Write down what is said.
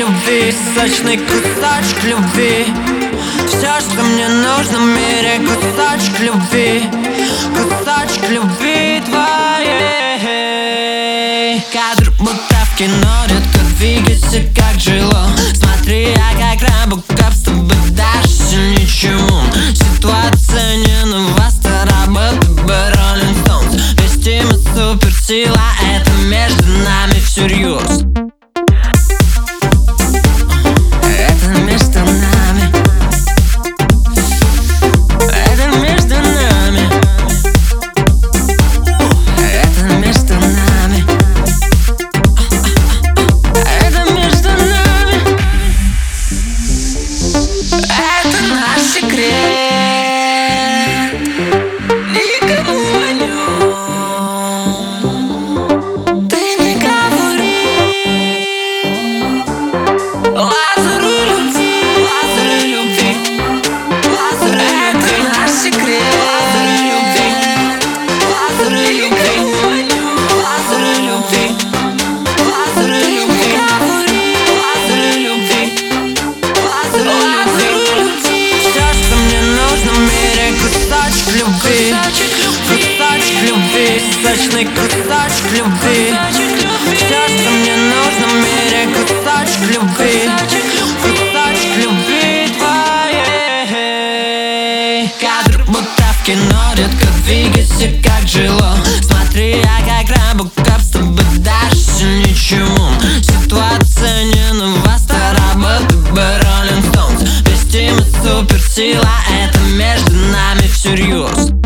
любви, сочный кусочек любви. Все, что мне нужно в мире, кусочек любви, кусочек любви твоей. Кадр будто в кино, редко двигайся, как жило. Смотри, я как Робокоп, с тобой дальше ничего. Ситуация не нова, стара, будто бы Rolling Stones. Вести мы суперсила, это между нами всерьез. Это между нами, это между нами, это между нами, это между нами. Это наш секрет, никому о нем ты не говори. Лазеры любви, лазеры любви, лазеры любви. Это наш секрет. Лазеры любви, лазеры любви, лазеры любви, лазеры любви, лазеры любви, лазеры любви. Все, что мне нужно в мире, кусочек любви, кусочек любви, сочный кусочек любви. Все, что мне нужно в мире, кусочек любви, кусочек любви твоей. Кадр будто в кино, редко двигайся, как жило. Смотри, я как Робокоп, с тобой дальше ничего. Ситуация не нова, стара, будто бы Rolling Stones. Вести мы суперсила, это между нами всерьез.